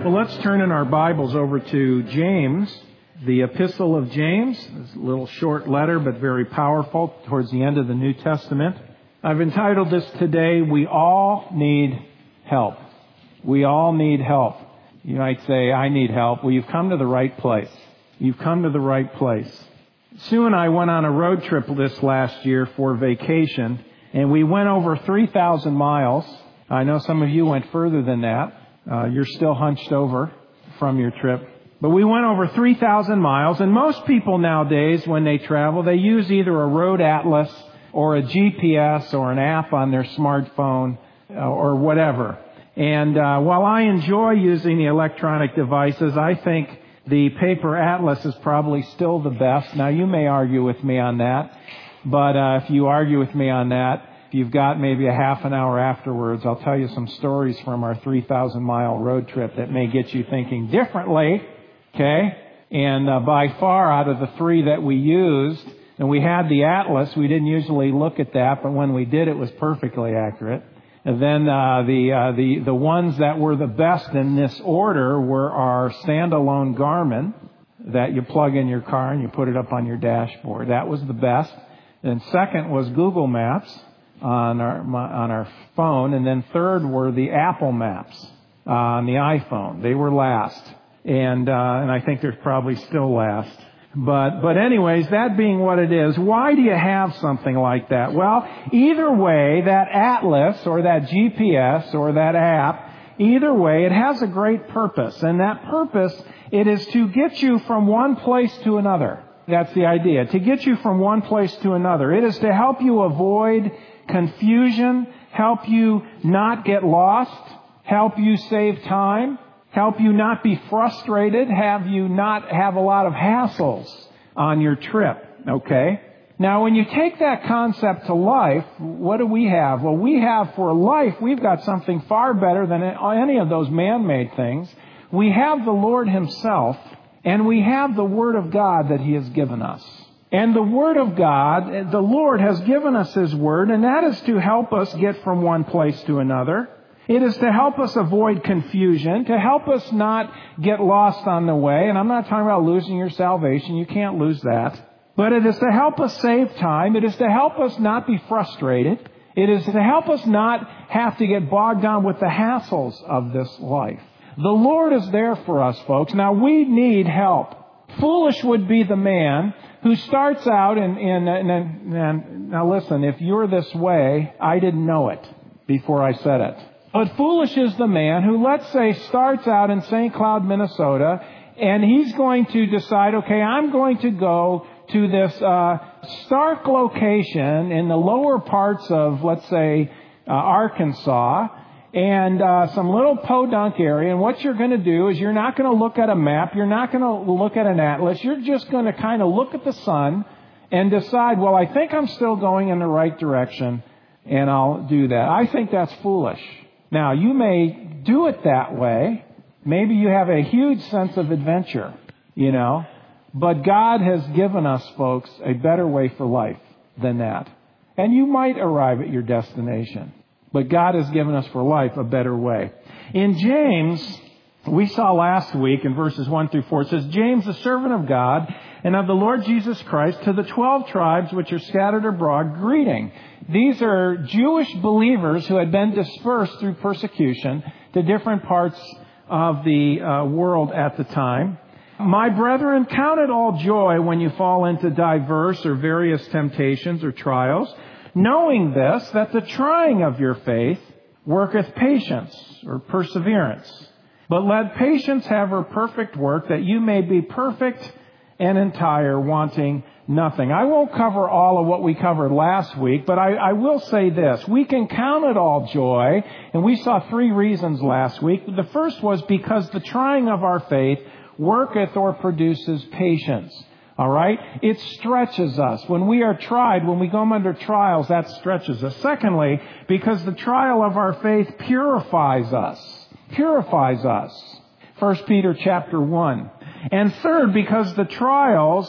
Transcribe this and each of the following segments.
Well, let's turn in our Bibles over to James, the Epistle of James. It's a little short letter, but very powerful towards the end of the New Testament. I've entitled this today, We All Need Help. We all need help. You might say, I need help. Well, you've come to the right place. You've come to the right place. Sue and I went on a road trip this last year for vacation, and we went over 3,000 miles. I know some of you went further than that. You're still hunched over from your trip. But we went over 3,000 miles, and most people nowadays, when they travel, they use either a road atlas or a GPS or an app on their smartphone or whatever. And while I enjoy using the electronic devices, I think the paper atlas is probably still the best. Now, you may argue with me on that, but if you argue with me on that, if you've got maybe a half an hour afterwards, I'll tell you some stories from our 3,000-mile road trip that may get you thinking differently, okay? And by far out of the three that we used, and we had the atlas, we didn't usually look at that, but when we did, it was perfectly accurate. And then the ones that were the best in this order were our standalone Garmin that you plug in your car and you put it up on your dashboard. That was the best. And second was Google Maps on our phone, and then third were the Apple Maps on the iPhone. They were last, and I think they're probably still last. But anyways, that being what it is, why do you have something like that? Well, either way, that atlas or that GPS or that app, either way, it has a great purpose, and that purpose, it is to get you from one place to another. That's the idea, to get you from one place to another. It is to help you avoid confusion, help you not get lost, help you save time, help you not be frustrated, have you not have a lot of hassles on your trip, okay? Now, when you take that concept to life, what do we have? Well, we have for life, we've got something far better than any of those man-made things. We have the Lord Himself, and we have the Word of God that He has given us. And the Word of God, the Lord has given us His Word, and that is to help us get from one place to another. It is to help us avoid confusion, to help us not get lost on the way. And I'm not talking about losing your salvation. You can't lose that. But it is to help us save time. It is to help us not be frustrated. It is to help us not have to get bogged down with the hassles of this life. The Lord is there for us, folks. Now, we need help. Foolish would be the man who starts out and now listen, if you're this way, I didn't know it before I said it. But foolish is the man who, let's say, starts out in St. Cloud, Minnesota, and he's going to decide, okay, I'm going to go to this stark location in the lower parts of, let's say, Arkansas, and some little podunk area, and what you're going to do is you're not going to look at a map, you're not going to look at an atlas, you're just going to kind of look at the sun and decide, well, I think I'm still going in the right direction, and I'll do that. I think that's foolish. Now, you may do it that way. Maybe you have a huge sense of adventure, but God has given us, folks, a better way for life than that. And you might arrive at your destination. But God has given us for life a better way. In James, we saw last week in verses 1 through 4, it says, James, the servant of God and of the Lord Jesus Christ, to the 12 tribes which are scattered abroad, greeting. These are Jewish believers who had been dispersed through persecution to different parts of the world at the time. My brethren, count it all joy when you fall into diverse or various temptations or trials, knowing this, that the trying of your faith worketh patience or perseverance. But let patience have her perfect work, that you may be perfect and entire, wanting nothing. I won't cover all of what we covered last week, but I will say this. We can count it all joy, and we saw 3 reasons last week. The first was because the trying of our faith worketh or produces patience. All right? It stretches us. When we are tried, when we go under trials, that stretches us. Secondly, because the trial of our faith purifies us. Purifies us. 1 Peter chapter 1. And third, because the trials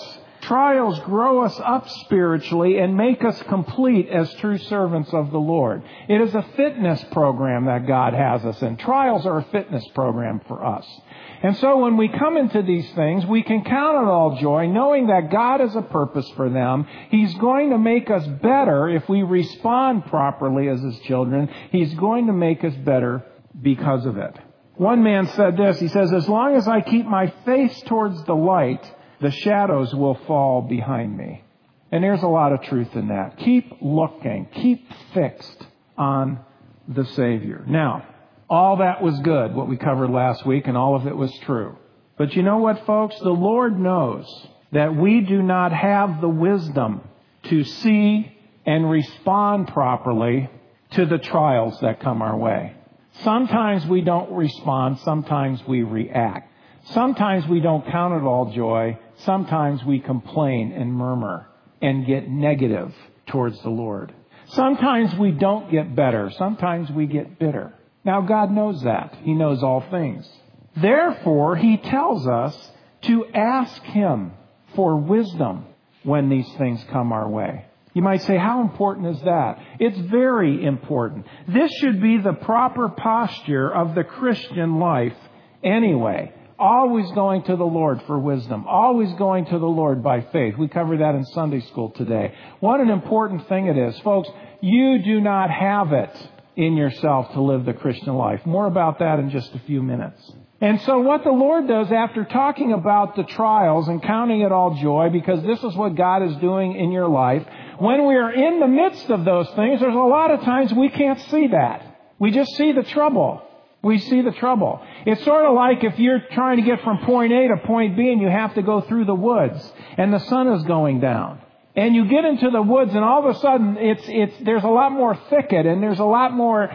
Trials grow us up spiritually and make us complete as true servants of the Lord. It is a fitness program that God has us in. Trials are a fitness program for us. And so when we come into these things, we can count it all joy, knowing that God has a purpose for them. He's going to make us better if we respond properly as His children. He's going to make us better because of it. One man said this, he says, as long as I keep my face towards the light, the shadows will fall behind me. And there's a lot of truth in that. Keep looking, keep fixed on the Savior. Now, all that was good, what we covered last week, and all of it was true. But you know what, folks? The Lord knows that we do not have the wisdom to see and respond properly to the trials that come our way. Sometimes we don't respond. Sometimes we react. Sometimes we don't count it all joy. Sometimes we complain and murmur and get negative towards the Lord. Sometimes we don't get better. Sometimes we get bitter. Now, God knows that. He knows all things. Therefore, He tells us to ask Him for wisdom when these things come our way. You might say, how important is that? It's very important. This should be the proper posture of the Christian life anyway. Always going to the Lord for wisdom. Always going to the Lord by faith. We covered that in Sunday school today. What an important thing it is. Folks, you do not have it in yourself to live the Christian life. More about that in just a few minutes. And so what the Lord does after talking about the trials and counting it all joy, because this is what God is doing in your life, when we are in the midst of those things, there's a lot of times we can't see that. We just see the trouble. We see the trouble. It's sort of like if you're trying to get from point A to point B and you have to go through the woods and the sun is going down. And you get into the woods and all of a sudden there's a lot more thicket and there's a lot more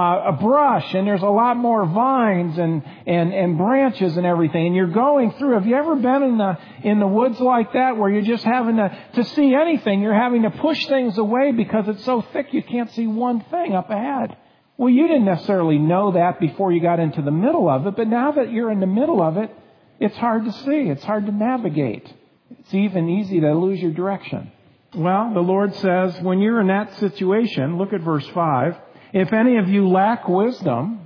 brush and there's a lot more vines and branches and everything. And you're going through. Have you ever been in the woods like that where you're just having to see anything? You're having to push things away because it's so thick you can't see one thing up ahead. Well, you didn't necessarily know that before you got into the middle of it, but now that you're in the middle of it, it's hard to see. It's hard to navigate. It's even easy to lose your direction. Well, the Lord says, when you're in that situation, look at verse 5, if any of you lack wisdom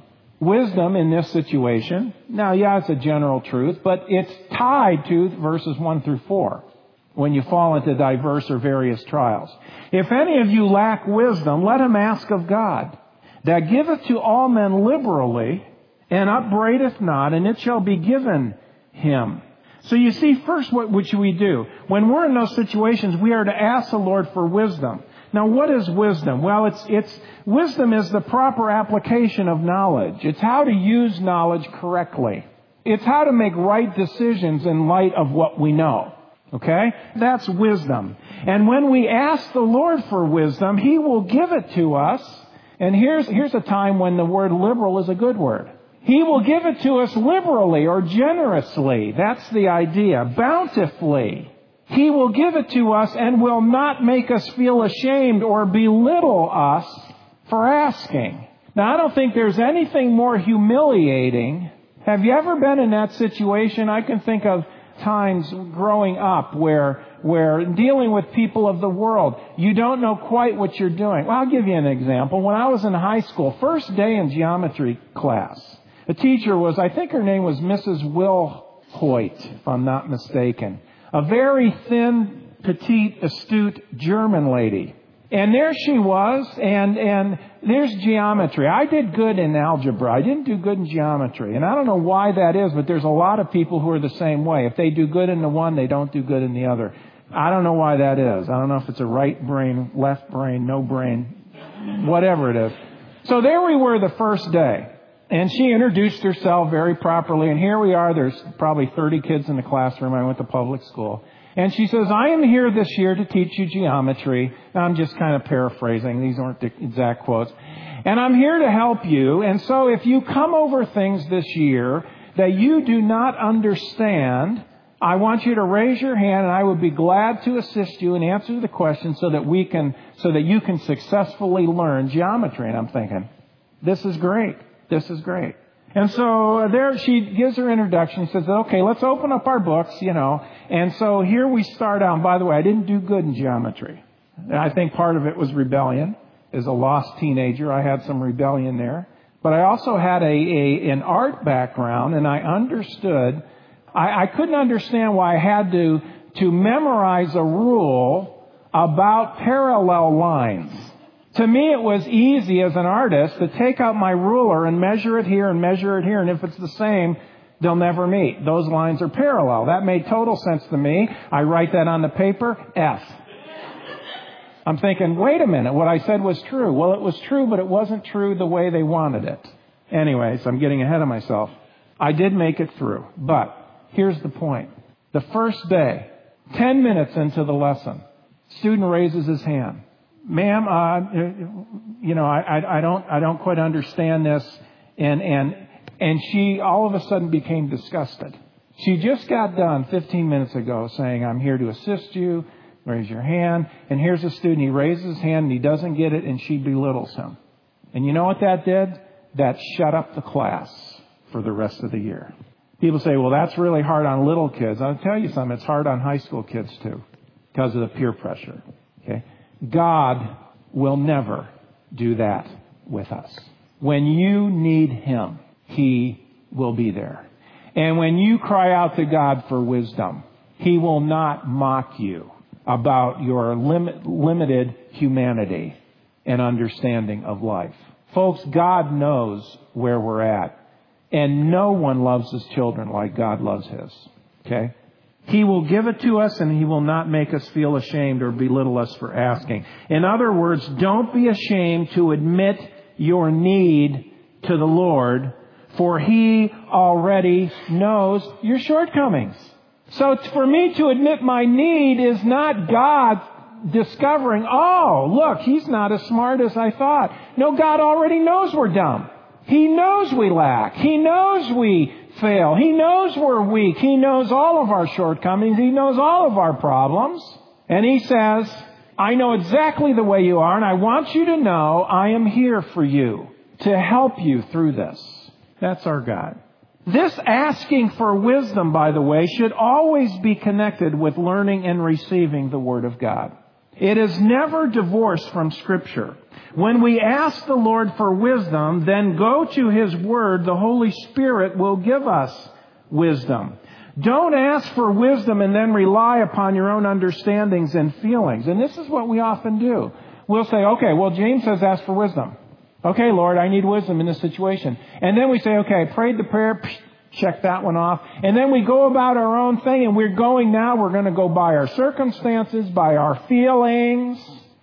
in this situation, now, yeah, it's a general truth, but it's tied to verses 1 through 4, when you fall into diverse or various trials. If any of you lack wisdom, let him ask of God, that giveth to all men liberally, and upbraideth not, and it shall be given him. So you see, first, what should we do? When we're in those situations, we are to ask the Lord for wisdom. Now, what is wisdom? Well, wisdom is the proper application of knowledge. It's how to use knowledge correctly. It's how to make right decisions in light of what we know. Okay? That's wisdom. And when we ask the Lord for wisdom, He will give it to us. And here's a time when the word liberal is a good word. He will give it to us liberally or generously. That's the idea. Bountifully. He will give it to us and will not make us feel ashamed or belittle us for asking. Now, I don't think there's anything more humiliating. Have you ever been in that situation? I can think of times growing up where dealing with people of the world, you don't know quite what you're doing. Well, I'll give you an example. When I was in high school, first day in geometry class, the teacher was, I think her name was Mrs. Wilhoit, if I'm not mistaken. A very thin, petite, astute German lady. And there she was, and there's geometry. I did good in algebra. I didn't do good in geometry. And I don't know why that is, but there's a lot of people who are the same way. If they do good in the one, they don't do good in the other. I don't know why that is. I don't know if it's a right brain, left brain, no brain, whatever it is. So there we were the first day. And she introduced herself very properly. And here we are. There's probably 30 kids in the classroom. I went to public school. And she says, I am here this year to teach you geometry. I'm just kind of paraphrasing. These aren't the exact quotes. And I'm here to help you. And so if you come over things this year that you do not understand, I want you to raise your hand, and I would be glad to assist you and answer the question so that you can successfully learn geometry. And I'm thinking, this is great. This is great. And so there she gives her introduction, says, okay, let's open up our books, And so here we start out. And by the way, I didn't do good in geometry. I think part of it was rebellion. As a lost teenager, I had some rebellion there. But I also had an art background, and I understood. I couldn't understand why I had to memorize a rule about parallel lines. To me, it was easy as an artist to take out my ruler and measure it here and measure it here. And if it's the same, they'll never meet. Those lines are parallel. That made total sense to me. I write that on the paper, F. I'm thinking, wait a minute, what I said was true. Well, it was true, but it wasn't true the way they wanted it. Anyways, I'm getting ahead of myself. I did make it through. But here's the point. The first day, 10 minutes into the lesson, student raises his hand. Ma'am, I don't quite understand this. And she all of a sudden became disgusted. She just got done 15 minutes ago saying, I'm here to assist you. Raise your hand. And here's a student. He raises his hand and he doesn't get it, and she belittles him. And you know what that did? That shut up the class for the rest of the year. People say, well, that's really hard on little kids. I'll tell you something. It's hard on high school kids too, because of the peer pressure. Okay? God will never do that with us. When you need Him, He will be there. And when you cry out to God for wisdom, He will not mock you about your limited humanity and understanding of life. Folks, God knows where we're at. And no one loves His children like God loves His. Okay? He will give it to us, and He will not make us feel ashamed or belittle us for asking. In other words, don't be ashamed to admit your need to the Lord, for He already knows your shortcomings. So for me to admit my need is not God discovering, oh, look, he's not as smart as I thought. No, God already knows we're dumb. He knows we lack. He knows we fail. He knows we're weak. He knows all of our shortcomings. He knows all of our problems. And He says, I know exactly the way you are, and I want you to know I am here for you to help you through this. That's our God. This asking for wisdom, by the way, should always be connected with learning and receiving the Word of God. It is never divorced from Scripture. When we ask the Lord for wisdom, then go to His Word. The Holy Spirit will give us wisdom. Don't ask for wisdom and then rely upon your own understandings and feelings. And this is what we often do. We'll say, okay, well, James says ask for wisdom. Okay, Lord, I need wisdom in this situation. And then we say, okay, I prayed the prayer, check that one off. And then we go about our own thing, and we're going to go by our circumstances, by our feelings.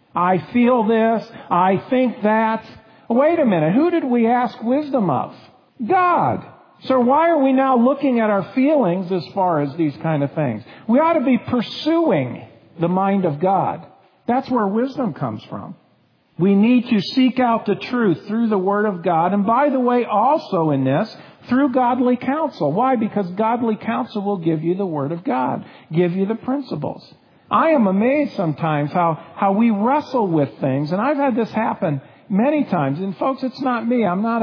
I feel this. I think that. Wait a minute. Who did we ask wisdom of? God. So why are we now looking at our feelings as far as these kind of things? We ought to be pursuing the mind of God. That's where wisdom comes from. We need to seek out the truth through the Word of God. And by the way, also in this, through godly counsel. Why? Because godly counsel will give you the Word of God, give you the principles. I am amazed sometimes how we wrestle with things. And I've had this happen many times. And folks, it's not me. I'm not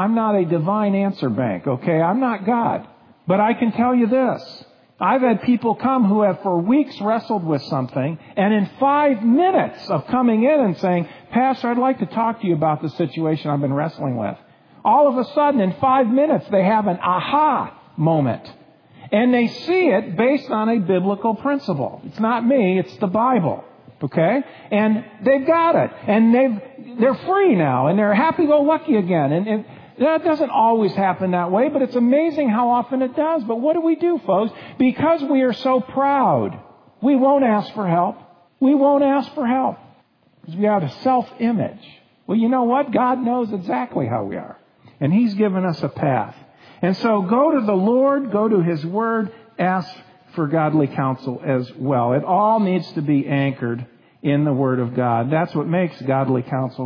a divine answer bank, okay? I'm not God. But I can tell you this. I've had people come who have for weeks wrestled with something, and in 5 minutes of coming in and saying, Pastor, I'd like to talk to you about the situation I've been wrestling with. All of a sudden, in 5 minutes, they have an aha moment. And they see it based on a biblical principle. It's not me, it's the Bible. Okay? And they've got it. And they're free now, and they're happy-go-lucky again. And that doesn't always happen that way, but it's amazing how often it does. But what do we do, folks? Because we are so proud, we won't ask for help. We won't ask for help. Because we have a self-image. Well, you know what? God knows exactly how we are. And He's given us a path. And so go to the Lord, go to His Word, ask for godly counsel as well. It all needs to be anchored in the Word of God. That's what makes godly counsel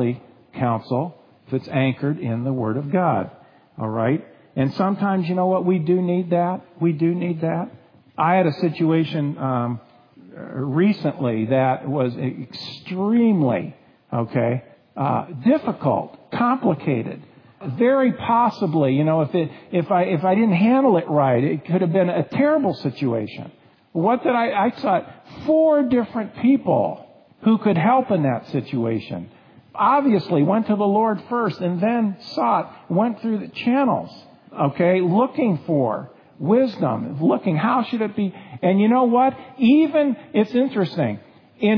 if it's anchored in the Word of God. All right? And sometimes, you know what? We do need that. We do need that. I had a situation recently that was extremely, difficult, complicated. Very possibly, if I didn't handle it right, it could have been a terrible situation. I sought 4 different people who could help in that situation. Obviously, went to the Lord first and then went through the channels, looking for wisdom, how should it be? And you know what? It's interesting. In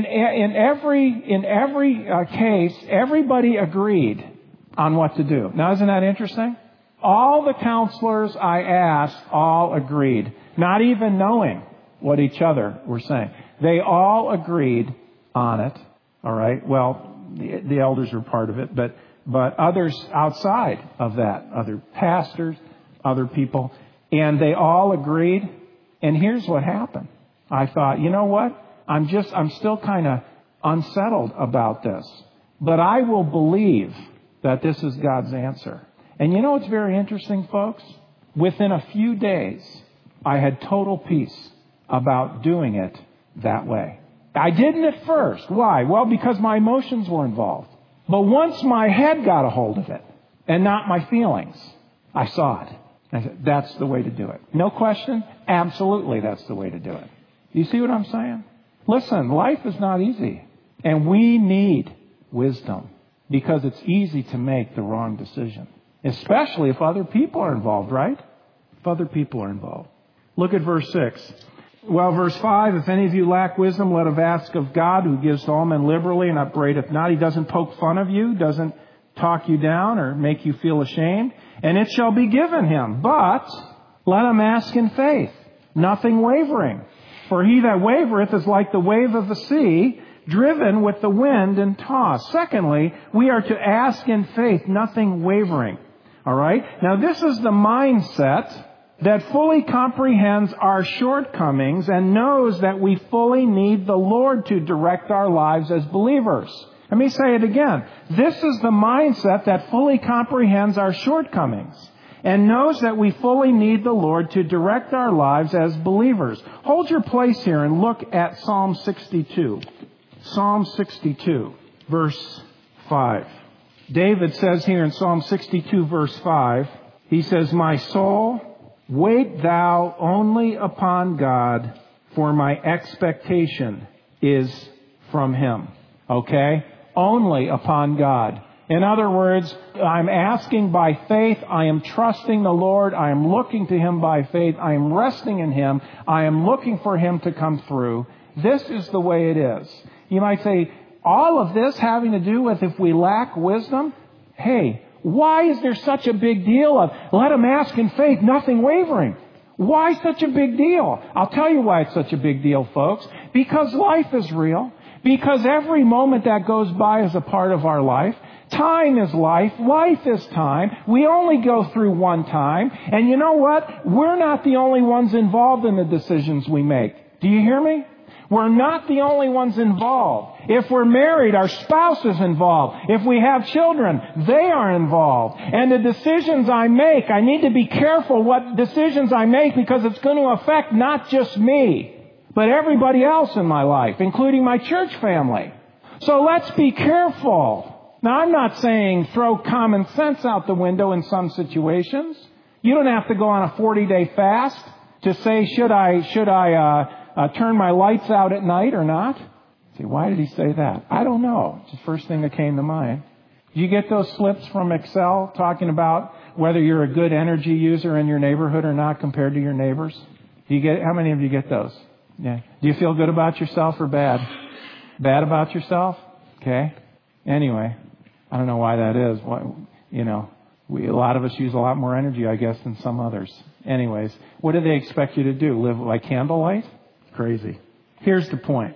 every case, everybody agreed on what to do. Now, isn't that interesting? All the counselors I asked all agreed, not even knowing what each other were saying. They all agreed on it. All right. Well, the elders were part of it, but others outside of that, other pastors, other people, and they all agreed. And here's what happened. I thought, you know what? I'm still kind of unsettled about this, but I will believe that this is God's answer. And it's very interesting, folks. Within a few days, I had total peace about doing it that way. I didn't at first. Why? Well, because my emotions were involved. But once my head got a hold of it, and not my feelings, I saw it. I said, that's the way to do it. No question? Absolutely, that's the way to do it. You see what I'm saying? Listen, life is not easy. And we need wisdom. Because it's easy to make the wrong decision. Especially if other people are involved, right? If other people are involved. Look at verse 6. Well, verse 5, if any of you lack wisdom, let him ask of God, who gives to all men liberally and upbraideth not. He doesn't poke fun of you, doesn't talk you down or make you feel ashamed. And it shall be given him. But let him ask in faith, nothing wavering. For he that wavereth is like the wave of the sea, driven with the wind and tossed. Secondly, we are to ask in faith, nothing wavering. All right? Now, this is the mindset that fully comprehends our shortcomings and knows that we fully need the Lord to direct our lives as believers. Let me say it again. This is the mindset that fully comprehends our shortcomings and knows that we fully need the Lord to direct our lives as believers. Hold your place here and look at Psalm 62. Psalm 62, verse 5. David says here in Psalm 62, verse 5, he says, my soul, wait thou only upon God, for my expectation is from Him. Okay? Only upon God. In other words, I'm asking by faith. I am trusting the Lord. I am looking to Him by faith. I am resting in Him. I am looking for Him to come through. This is the way it is. You might say, all of this having to do with if we lack wisdom? Hey, why is there such a big deal of let him ask in faith, nothing wavering? Why such a big deal? I'll tell you why it's such a big deal, folks. Because life is real. Because every moment that goes by is a part of our life. Time is life. Life is time. We only go through one time. And you know what? We're not the only ones involved in the decisions we make. Do you hear me? We're not the only ones involved. If we're married, our spouse is involved. If we have children, they are involved. And the decisions I make, I need to be careful what decisions I make because it's going to affect not just me, but everybody else in my life, including my church family. So let's be careful. Now, I'm not saying throw common sense out the window in some situations. You don't have to go on a 40-day fast to say, should I turn my lights out at night or not? See, why did he say that? I don't know. It's the first thing that came to mind. Do you get those slips from Excel talking about whether you're a good energy user in your neighborhood or not compared to your neighbors? How many of you get those? Yeah. Do you feel good about yourself or bad? Bad about yourself? Okay. Anyway, I don't know why that is. A lot of us use a lot more energy, I guess, than some others. Anyways, what do they expect you to do? Live like candlelight? Crazy. Here's the point.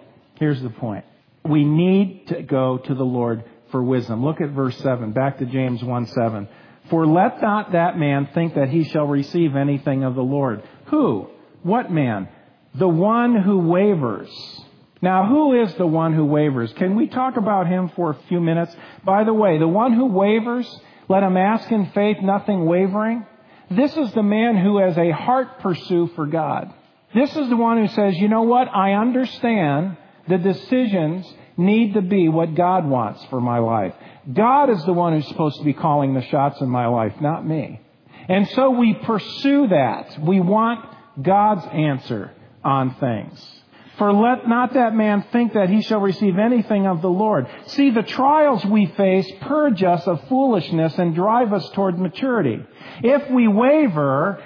We need to go to the Lord for wisdom. Look at verse 7. Back to James 1:7. For let not that man think that he shall receive anything of the Lord. Who? What man? The one who wavers. Now, who is the one who wavers? Can we talk about him for a few minutes? By the way, the one who wavers, let him ask in faith, nothing wavering. This is the man who has a heart pursuit for God. This is the one who says, you know what? I understand the decisions need to be what God wants for my life. God is the one who's supposed to be calling the shots in my life, not me. And so we pursue that. We want God's answer on things. For let not that man think that he shall receive anything of the Lord. See, the trials we face purge us of foolishness and drive us toward maturity. If we waver,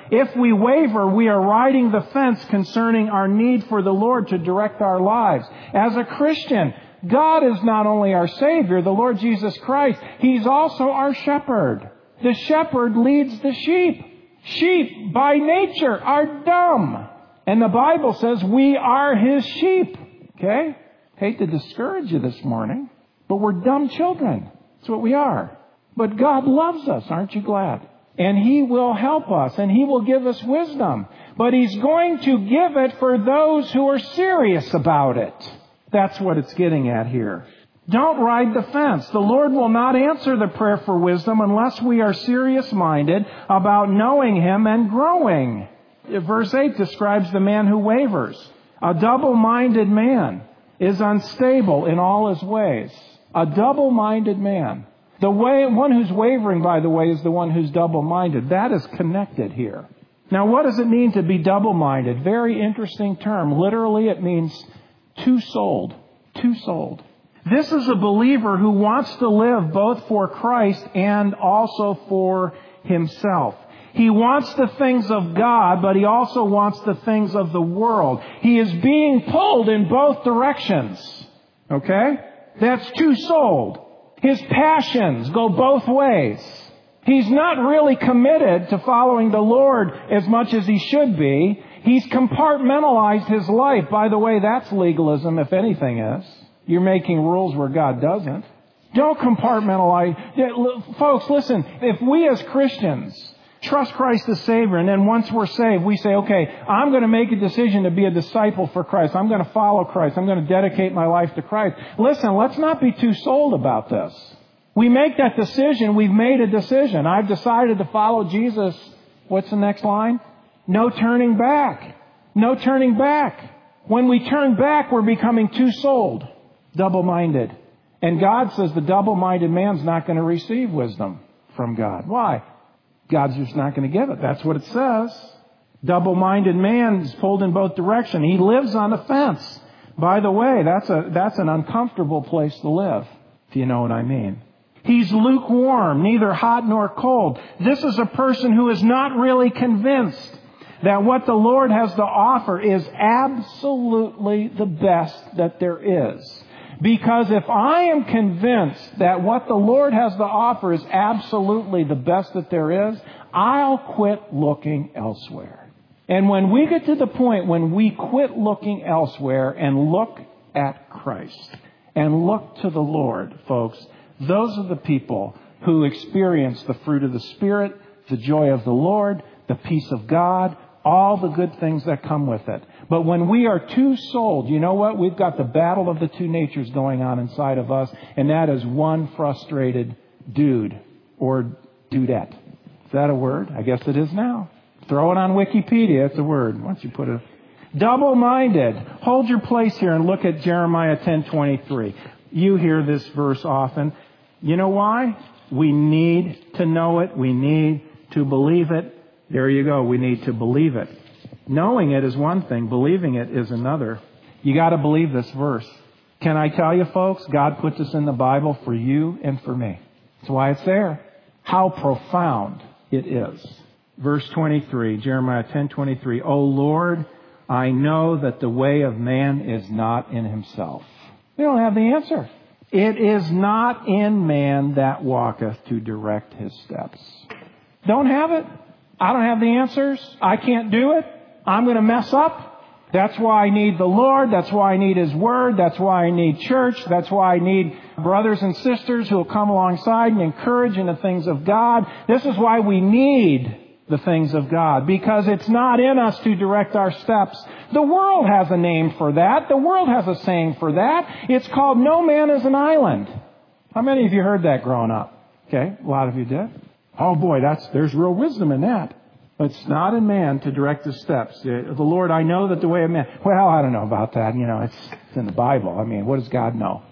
we are riding the fence concerning our need for the Lord to direct our lives. As a Christian, God is not only our Savior, the Lord Jesus Christ, He's also our shepherd. The shepherd leads the sheep. Sheep, by nature, are dumb. And the Bible says we are His sheep. Okay? Hate to discourage you this morning, but we're dumb children. That's what we are. But God loves us. Aren't you glad? And He will help us, and He will give us wisdom. But He's going to give it for those who are serious about it. That's what it's getting at here. Don't ride the fence. The Lord will not answer the prayer for wisdom unless we are serious-minded about knowing Him and growing. Verse 8 describes the man who wavers. A double-minded man is unstable in all his ways. A double-minded man. The one who's wavering, by the way, is the one who's double-minded. That is connected here. Now, what does it mean to be double-minded? Very interesting term. Literally, it means two-souled. Two-souled. This is a believer who wants to live both for Christ and also for himself. He wants the things of God, but he also wants the things of the world. He is being pulled in both directions. Okay? That's two-souled. His passions go both ways. He's not really committed to following the Lord as much as he should be. He's compartmentalized his life. By the way, that's legalism, if anything is. You're making rules where God doesn't. Don't compartmentalize. Folks, listen, if we as Christians trust Christ as Savior, and then once we're saved, we say, okay, I'm going to make a decision to be a disciple for Christ. I'm going to follow Christ. I'm going to dedicate my life to Christ. Listen, let's not be too sold about this. We make that decision. We've made a decision. I've decided to follow Jesus. What's the next line? No turning back. No turning back. When we turn back, we're becoming too sold, double-minded. And God says the double-minded man's not going to receive wisdom from God. Why? God's just not going to give it. That's what it says. Double-minded man is pulled in both directions. He lives on the fence. By the way, that's an uncomfortable place to live, if you know what I mean. He's lukewarm, neither hot nor cold. This is a person who is not really convinced that what the Lord has to offer is absolutely the best that there is. Because if I am convinced that what the Lord has to offer is absolutely the best that there is, I'll quit looking elsewhere. And when we get to the point when we quit looking elsewhere and look at Christ and look to the Lord, folks, those are the people who experience the fruit of the Spirit, the joy of the Lord, the peace of God, all the good things that come with it. But when we are too sold, you know what? We've got the battle of the two natures going on inside of us, and that is one frustrated dude or dudette. Is that a word? I guess it is now. Throw it on Wikipedia. It's a word. Why don't you put it? Double-minded. Hold your place here and look at Jeremiah 10:23. You hear this verse often. You know why? We need to know it. We need to believe it. There you go. We need to believe it. Knowing it is one thing. Believing it is another. You got to believe this verse. Can I tell you, folks, God put this in the Bible for you and for me. That's why it's there. How profound it is. Verse 23, Jeremiah 10:23. O Lord, I know that the way of man is not in himself. We don't have the answer. It is not in man that walketh to direct his steps. Don't have it. I don't have the answers. I can't do it. I'm going to mess up. That's why I need the Lord. That's why I need His Word. That's why I need church. That's why I need brothers and sisters who will come alongside and encourage in the things of God. This is why we need the things of God, because it's not in us to direct our steps. The world has a name for that. The world has a saying for that. It's called no man is an island. How many of you heard that growing up? Okay, a lot of you did. Oh boy, there's real wisdom in that. But it's not in man to direct his steps. The Lord, I know that the way of man. Well, I don't know about that. You know, it's in the Bible. I mean, what does God know?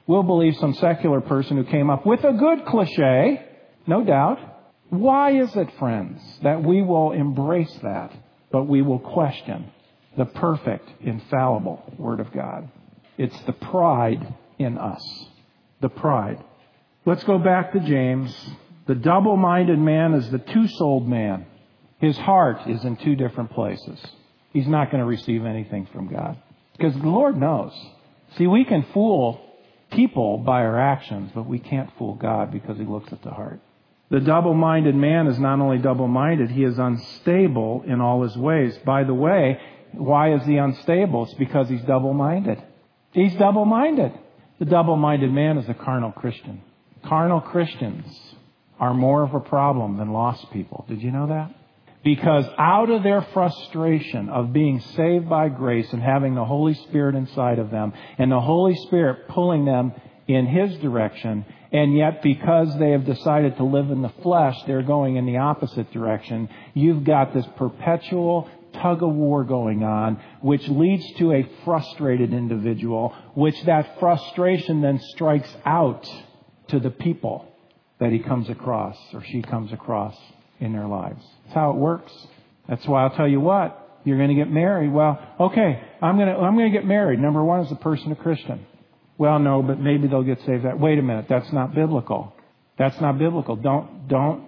We'll believe some secular person who came up with a good cliche, no doubt. Why is it, friends, that we will embrace that, but we will question the perfect, infallible Word of God? It's the pride in us. The pride. Let's go back to James. The double-minded man is the two-souled man. His heart is in two different places. He's not going to receive anything from God. Because the Lord knows. See, we can fool people by our actions, but we can't fool God because He looks at the heart. The double-minded man is not only double-minded, he is unstable in all his ways. By the way, why is he unstable? It's because he's double-minded. He's double-minded. The double-minded man is a carnal Christian. Carnal Christians are more of a problem than lost people. Did you know that? Because out of their frustration of being saved by grace and having the Holy Spirit inside of them, and the Holy Spirit pulling them in His direction, and yet because they have decided to live in the flesh, they're going in the opposite direction. You've got this perpetual tug-of-war going on, which leads to a frustrated individual, which that frustration then strikes out to the people that he comes across or she comes across in their lives. That's how it works. That's why I'll tell you what, you're going to get married. Well, okay, I'm going to get married. Number one, is the person a Christian? Well, no, but maybe they'll get saved. Wait a minute, that's not biblical. That's not biblical. Don't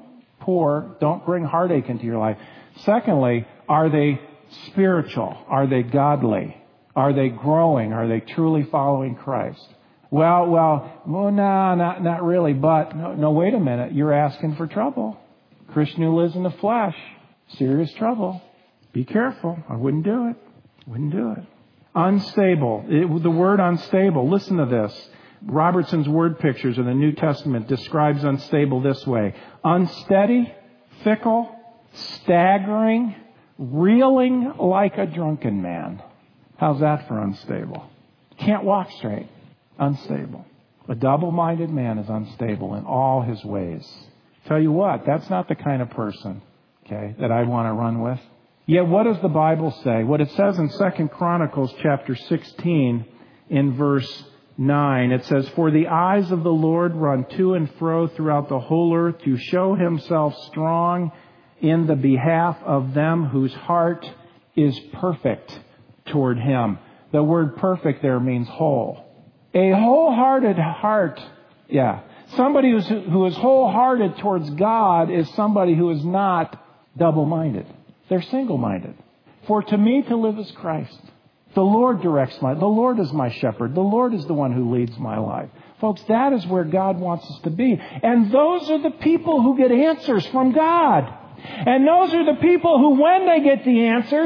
bring heartache into your life. Secondly, are they spiritual? Are they godly? Are they growing? Are they truly following Christ? Well, no, not really. But no, wait a minute. You're asking for trouble. Christian who lives in the flesh, serious trouble. Be careful. I wouldn't do it. Wouldn't do it. Unstable. The word unstable. Listen to this. Robertson's word pictures in the New Testament describes unstable this way: unsteady, fickle, staggering, reeling like a drunken man. How's that for unstable? Can't walk straight. Unstable. A double-minded man is unstable in all his ways. Tell you what, that's not the kind of person, okay, that I want to run with. Yet what does the Bible say? What it says in 2 Chronicles chapter 16 in verse 9, it says, "For the eyes of the Lord run to and fro throughout the whole earth to show Himself strong in the behalf of them whose heart is perfect toward Him." The word perfect there means whole. A wholehearted heart, somebody who is wholehearted towards God is somebody who is not double-minded. They're single-minded. For to me to live is Christ. The Lord directs the Lord is my shepherd. The Lord is the one who leads my life. Folks, that is where God wants us to be. And those are the people who get answers from God. And those are the people who, when they get the answers,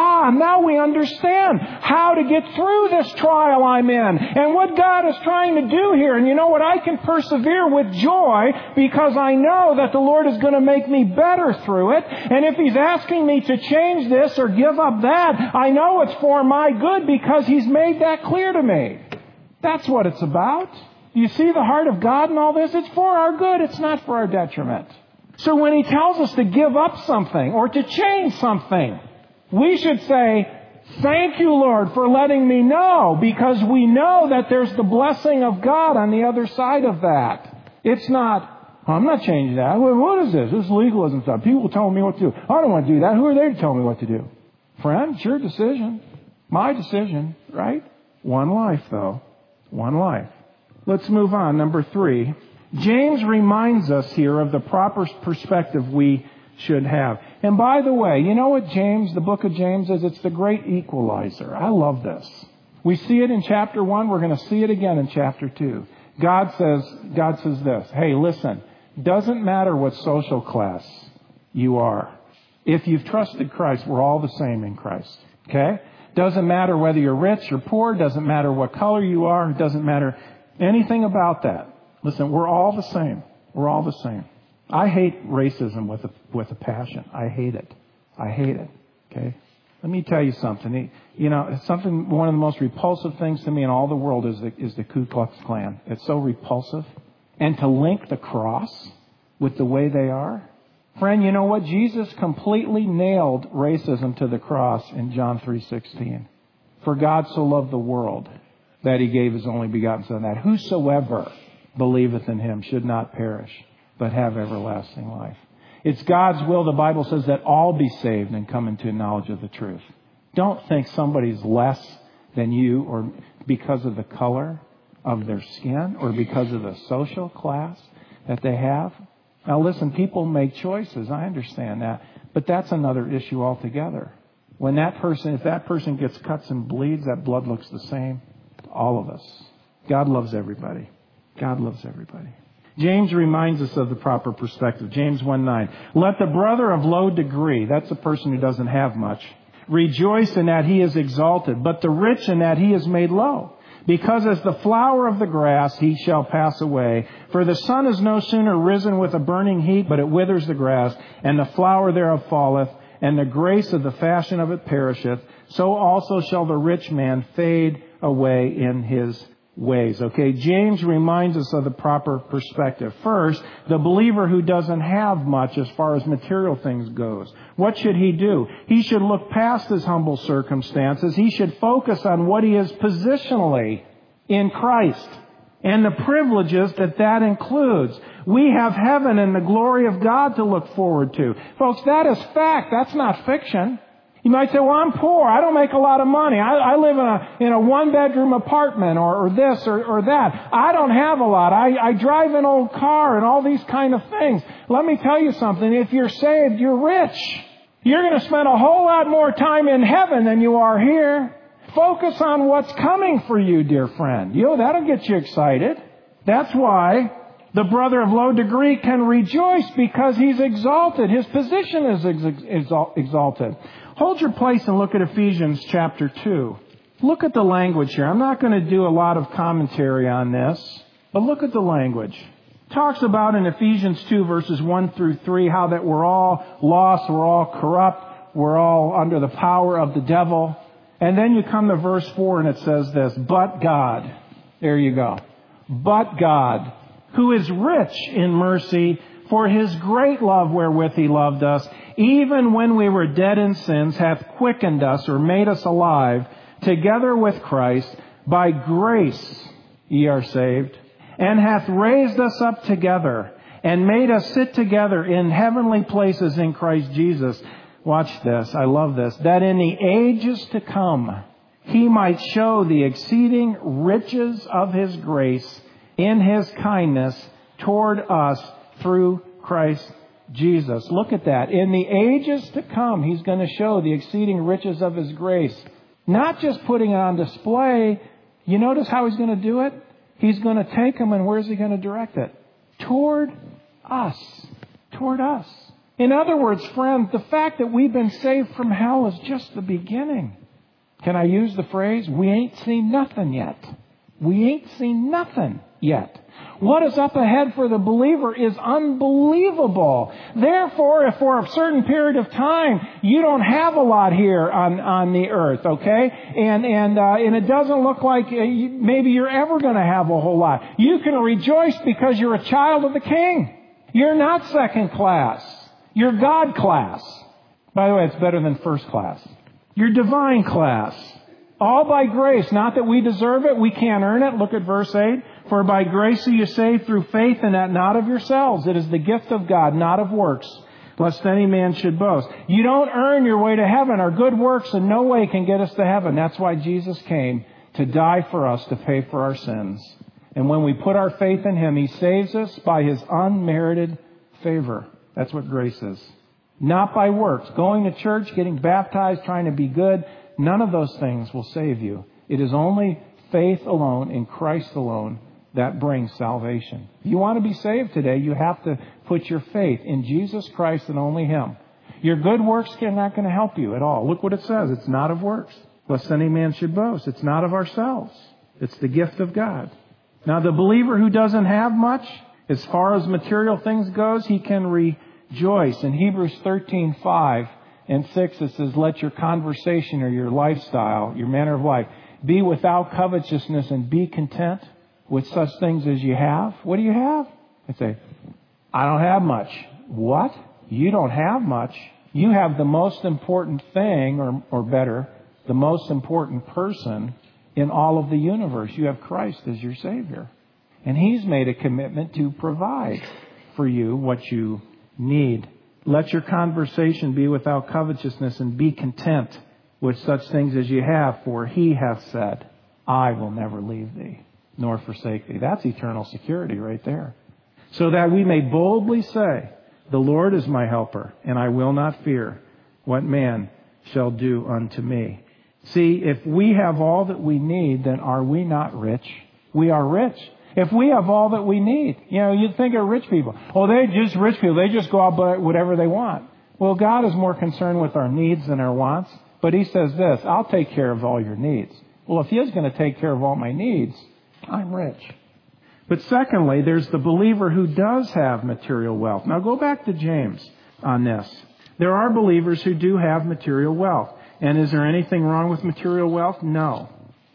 now we understand how to get through this trial I'm in and what God is trying to do here. And you know what? I can persevere with joy because I know that the Lord is going to make me better through it. And if He's asking me to change this or give up that, I know it's for my good because He's made that clear to me. That's what it's about. You see the heart of God in all this? It's for our good. It's not for our detriment. So when He tells us to give up something or to change something, we should say, "Thank you, Lord, for letting me know," because we know that there's the blessing of God on the other side of that. It's not, "I'm not changing that. What is this? This is legalism stuff. People telling me what to do. I don't want to do that. Who are they to tell me what to do?" Friend, it's your decision. My decision, right? One life, though. One life. Let's move on. Number 3. James reminds us here of the proper perspective we should have. And by the way, you know what the book of James is? It's the great equalizer. I love this. We see it in chapter 1. We're going to see it again in chapter 2. God says this: "Hey, listen, doesn't matter what social class you are. If you've trusted Christ, we're all the same in Christ. Okay? Doesn't matter whether you're rich or poor. Doesn't matter what color you are. It doesn't matter anything about that. Listen, we're all the same. We're all the same." I hate racism with a passion. I hate it. I hate it. Okay? Let me tell you something. One of the most repulsive things to me in all the world is the Ku Klux Klan. It's so repulsive. And to link the cross with the way they are. Friend, you know what? Jesus completely nailed racism to the cross in John 3:16. "For God so loved the world that He gave His only begotten Son, that whosoever believeth in Him should not perish, but have everlasting life. It's God's will, the Bible says, that all be saved and come into knowledge of the truth. Don't think somebody's less than you or because of the color of their skin or because of the social class that they have. Now listen, people make choices. I understand that. But that's another issue altogether. If that person gets cuts and bleeds, that blood looks the same to all of us. God loves everybody. God loves everybody. James reminds us of the proper perspective. James 1:9. Let the brother of low degree, that's the person who doesn't have much, rejoice in that he is exalted, but the rich in that he is made low. Because as the flower of the grass, he shall pass away. For the sun is no sooner risen with a burning heat, but it withers the grass, and the flower thereof falleth, and the grace of the fashion of it perisheth. So also shall the rich man fade away in his ways. Okay, James reminds us of the proper perspective. First, the believer who doesn't have much as far as material things goes. What should he do? He should look past his humble circumstances. He should focus on what he is positionally in Christ and the privileges that includes. We have heaven and the glory of God to look forward to. Folks, that is fact. That's not fiction. You might say, well, I'm poor. I don't make a lot of money. I live in a one-bedroom apartment or this or that. I don't have a lot. I drive an old car and all these kind of things. Let me tell you something. If you're saved, you're rich. You're going to spend a whole lot more time in heaven than you are here. Focus on what's coming for you, dear friend. That'll get you excited. That's why the brother of low degree can rejoice because he's exalted. His position is exalted. Hold your place and look at Ephesians chapter 2. Look at the language here. I'm not going to do a lot of commentary on this, but look at the language. It talks about in Ephesians 2 verses 1 through 3 how that we're all lost, we're all corrupt, we're all under the power of the devil. And then you come to verse 4 and it says this, but God. There you go. But God, who is rich in mercy, for His great love wherewith He loved us, even when we were dead in sins, hath quickened us or made us alive together with Christ. By grace ye are saved, and hath raised us up together and made us sit together in heavenly places in Christ Jesus. Watch this. I love this. That in the ages to come He might show the exceeding riches of His grace in His kindness toward us through Christ Jesus. Look at that. In the ages to come, He's going to show the exceeding riches of His grace. Not just putting it on display. You notice how He's going to do it? He's going to take them, and where's He going to direct it? Toward us. Toward us. In other words, friends, the fact that we've been saved from hell is just the beginning. Can I use the phrase? We ain't seen nothing yet. We ain't seen nothing yet. What is up ahead for the believer is unbelievable. Therefore, if for a certain period of time you don't have a lot here on the earth, okay, and it doesn't look like maybe you're ever going to have a whole lot, you can rejoice because you're a child of the King. You're not second class. You're God class. By the way, it's better than first class. You're divine class. All by grace, not that we deserve it. We can't earn it. Look at verse 8. For by grace are you saved through faith, and that not of yourselves. It is the gift of God, not of works, lest any man should boast. You don't earn your way to heaven. Our good works in no way can get us to heaven. That's why Jesus came to die for us, to pay for our sins. And when we put our faith in Him, He saves us by His unmerited favor. That's what grace is. Not by works. Going to church, getting baptized, trying to be good. None of those things will save you. It is only faith alone in Christ alone that brings salvation. If you want to be saved today, you have to put your faith in Jesus Christ and only Him. Your good works are not going to help you at all. Look what it says. It's not of works, lest any man should boast. It's not of ourselves. It's the gift of God. Now, the believer who doesn't have much, as far as material things goes, he can rejoice. In Hebrews 13:5 and 6, it says, let your conversation or your lifestyle, your manner of life, be without covetousness and be content with such things as you have. What do you have? I say, I don't have much. What? You don't have much. You have the most important thing, or better, the most important person in all of the universe. You have Christ as your Savior. And He's made a commitment to provide for you what you need. Let your conversation be without covetousness, and be content with such things as you have, for He hath said, I will never leave thee, nor forsake thee. That's eternal security right there. So that we may boldly say, the Lord is my helper, and I will not fear what man shall do unto me. See, if we have all that we need, then are we not rich? We are rich. If we have all that we need, you'd think of rich people. Oh, rich people. They just go out and buy whatever they want. Well, God is more concerned with our needs than our wants. But He says this, I'll take care of all your needs. Well, if He is going to take care of all my needs, I'm rich. But secondly, there's the believer who does have material wealth. Now go back to James on this. There are believers who do have material wealth. And is there anything wrong with material wealth? No.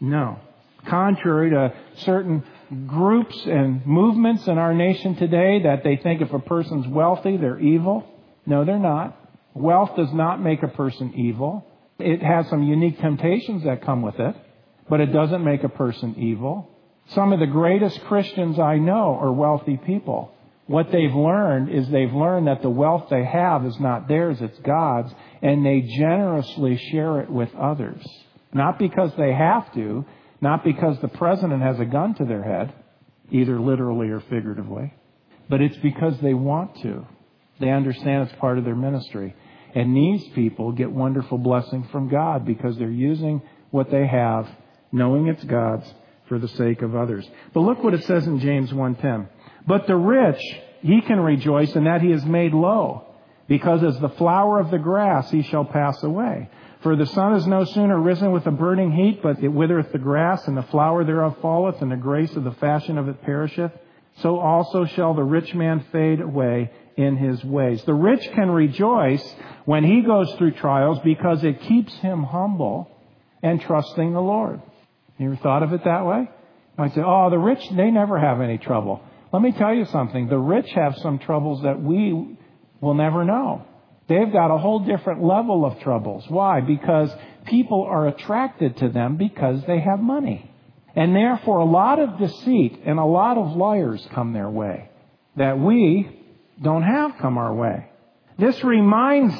Contrary to certain groups and movements in our nation today that they think if a person's wealthy, they're evil. No, they're not. Wealth does not make a person evil. It has some unique temptations that come with it, but it doesn't make a person evil. Some of the greatest Christians I know are wealthy people. What they've learned is that the wealth they have is not theirs, it's God's, and they generously share it with others. Not because they have to, not because the president has a gun to their head, either literally or figuratively, but it's because they want to. They understand it's part of their ministry. And these people get wonderful blessing from God because they're using what they have, knowing it's God's, for the sake of others. But look what it says in James 1:10. But the rich, he can rejoice in that he is made low, because as the flower of the grass he shall pass away. For the sun is no sooner risen with a burning heat, but it withereth the grass, and the flower thereof falleth, and the grace of the fashion of it perisheth. So also shall the rich man fade away in his ways. The rich can rejoice when he goes through trials because it keeps him humble and trusting the Lord. You ever thought of it that way? I say, the rich, they never have any trouble. Let me tell you something. The rich have some troubles that we will never know. They've got a whole different level of troubles. Why? Because people are attracted to them because they have money. And therefore, a lot of deceit and a lot of liars come their way that we don't have come our way. This reminds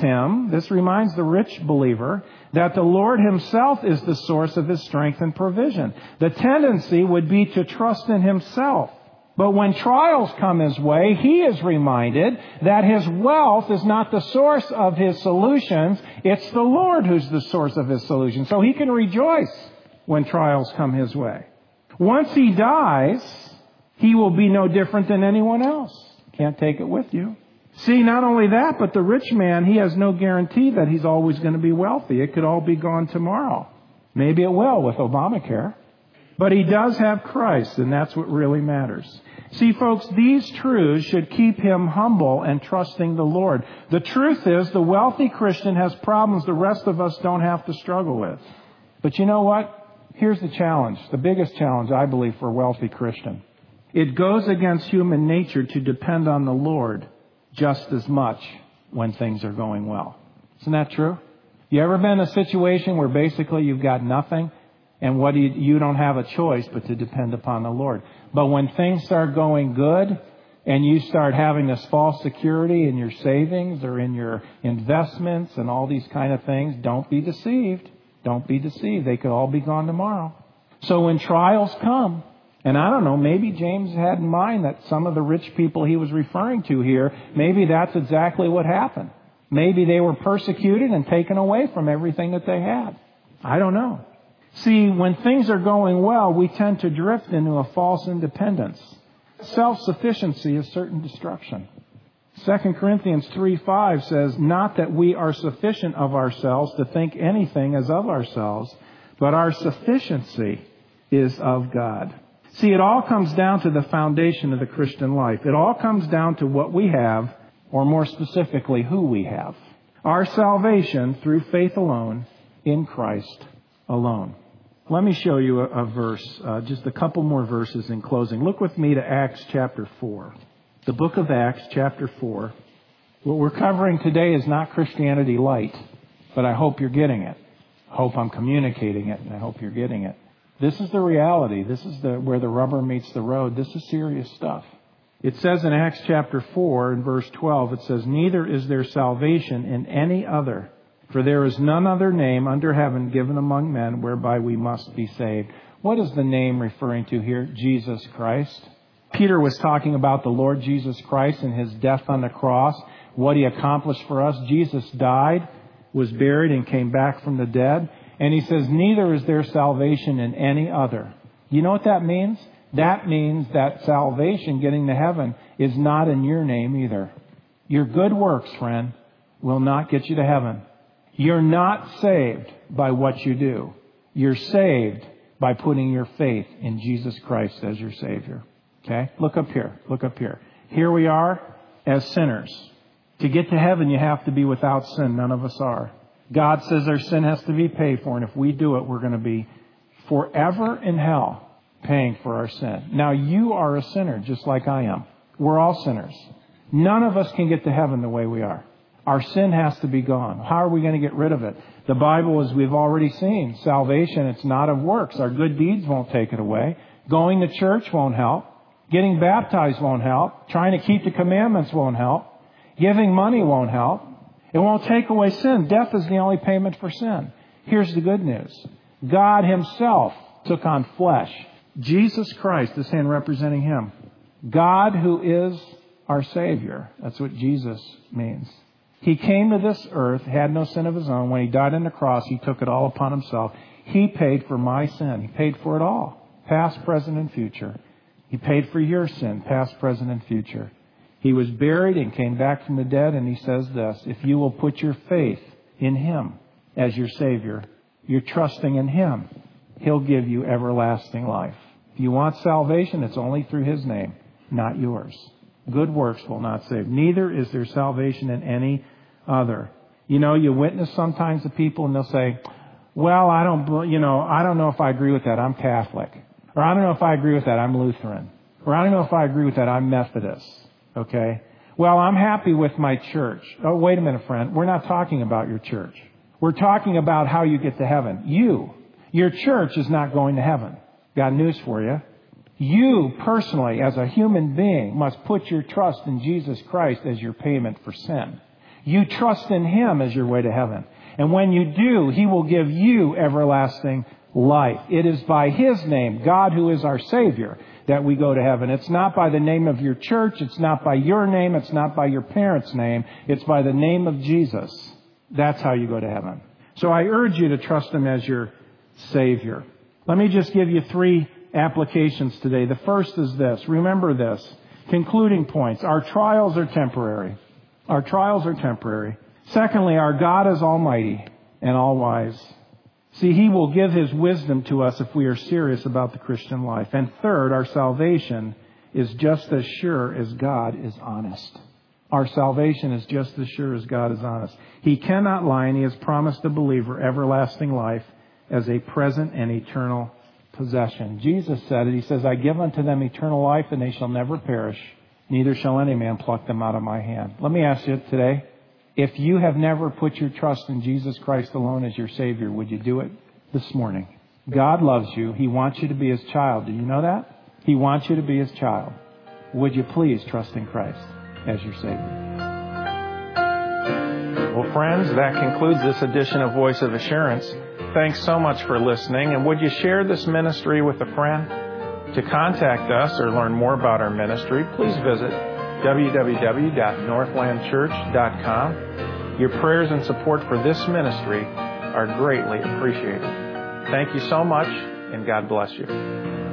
the rich believer, that the Lord Himself is the source of his strength and provision. The tendency would be to trust in himself. But when trials come his way, he is reminded that his wealth is not the source of his solutions. It's the Lord who's the source of his solutions. So he can rejoice when trials come his way. Once he dies, he will be no different than anyone else. Can't take it with you. See, not only that, but the rich man, he has no guarantee that he's always going to be wealthy. It could all be gone tomorrow. Maybe it will with Obamacare. But he does have Christ, and that's what really matters. See, folks, these truths should keep him humble and trusting the Lord. The truth is, the wealthy Christian has problems the rest of us don't have to struggle with. But you know what? Here's the challenge, the biggest challenge, I believe, for a wealthy Christian. It goes against human nature to depend on the Lord just as much when things are going well. Isn't that true? You ever been in a situation where basically you've got nothing and you don't have a choice but to depend upon the Lord? But when things start going good and you start having this false security in your savings or in your investments and all these kind of things, don't be deceived. Don't be deceived. They could all be gone tomorrow. So when trials come, and I don't know, maybe James had in mind that some of the rich people he was referring to here, maybe that's exactly what happened. Maybe they were persecuted and taken away from everything that they had. I don't know. See, when things are going well, we tend to drift into a false independence. Self-sufficiency is certain destruction. 2 Corinthians 3:5 says, not that we are sufficient of ourselves to think anything as of ourselves, but our sufficiency is of God. See, it all comes down to the foundation of the Christian life. It all comes down to what we have, or more specifically, who we have. Our salvation through faith alone, in Christ alone. Let me show you a verse, just a couple more verses in closing. Look with me to Acts chapter 4. The book of Acts chapter 4. What we're covering today is not Christianity light, but I hope you're getting it. I hope I'm communicating it, and I hope you're getting it. This is the reality. This is where the rubber meets the road. This is serious stuff. It says in Acts chapter 4 and verse 12, it says, "Neither is there salvation in any other, for there is none other name under heaven given among men whereby we must be saved." What is the name referring to here? Jesus Christ. Peter was talking about the Lord Jesus Christ and His death on the cross, what He accomplished for us. Jesus died, was buried, and came back from the dead. And he says, "Neither is there salvation in any other." You know what that means? That means that salvation, getting to heaven, is not in your name either. Your good works, friend, will not get you to heaven. You're not saved by what you do. You're saved by putting your faith in Jesus Christ as your Savior. Okay? Look up here. Look up here. Here we are as sinners. To get to heaven, you have to be without sin. None of us are. God says our sin has to be paid for, and if we do it, we're going to be forever in hell paying for our sin. Now, you are a sinner just like I am. We're all sinners. None of us can get to heaven the way we are. Our sin has to be gone. How are we going to get rid of it? The Bible, as we've already seen, salvation, it's not of works. Our good deeds won't take it away. Going to church won't help. Getting baptized won't help. Trying to keep the commandments won't help. Giving money won't help. It won't take away sin. Death is the only payment for sin. Here's the good news. God Himself took on flesh. Jesus Christ, this hand representing Him. God who is our Savior. That's what Jesus means. He came to this earth, had no sin of His own. When He died on the cross, He took it all upon Himself. He paid for my sin. He paid for it all. Past, present, and future. He paid for your sin. Past, present, and future. He was buried and came back from the dead, and He says this: if you will put your faith in Him as your Savior, you're trusting in Him, He'll give you everlasting life. If you want salvation, it's only through His name, not yours. Good works will not save. Neither is there salvation in any other. You know, you witness sometimes to people and they'll say, "Well, I don't know if I agree with that. I'm Catholic." Or, "I don't know if I agree with that. I'm Lutheran." Or, "I don't know if I agree with that. I'm Methodist." Okay? "Well, I'm happy with my church." Oh, wait a minute, friend. We're not talking about your church. We're talking about how you get to heaven. Your church is not going to heaven. Got news for you. You personally, as a human being, must put your trust in Jesus Christ as your payment for sin. You trust in Him as your way to heaven. And when you do, He will give you everlasting life. It is by His name, God who is our Savior, that we go to heaven. It's not by the name of your church. It's not by your name. It's not by your parents' name. It's by the name of Jesus. That's how you go to heaven. So I urge you to trust Him as your Savior. Let me just give you 3 applications today. The first is this. Remember this. Concluding points. Our trials are temporary. Our trials are temporary. Secondly, our God is almighty and all-wise. See, He will give His wisdom to us if we are serious about the Christian life. And third, our salvation is just as sure as God is honest. Our salvation is just as sure as God is honest. He cannot lie, and He has promised the believer everlasting life as a present and eternal possession. Jesus said it. He says, "I give unto them eternal life, and they shall never perish, neither shall any man pluck them out of my hand." Let me ask you today, if you have never put your trust in Jesus Christ alone as your Savior, would you do it this morning? God loves you. He wants you to be His child. Do you know that? He wants you to be His child. Would you please trust in Christ as your Savior? Well, friends, that concludes this edition of Voice of Assurance. Thanks so much for listening. And would you share this ministry with a friend? To contact us or learn more about our ministry, please visit www.northlandchurch.com. Your prayers and support for this ministry are greatly appreciated. Thank you so much, and God bless you.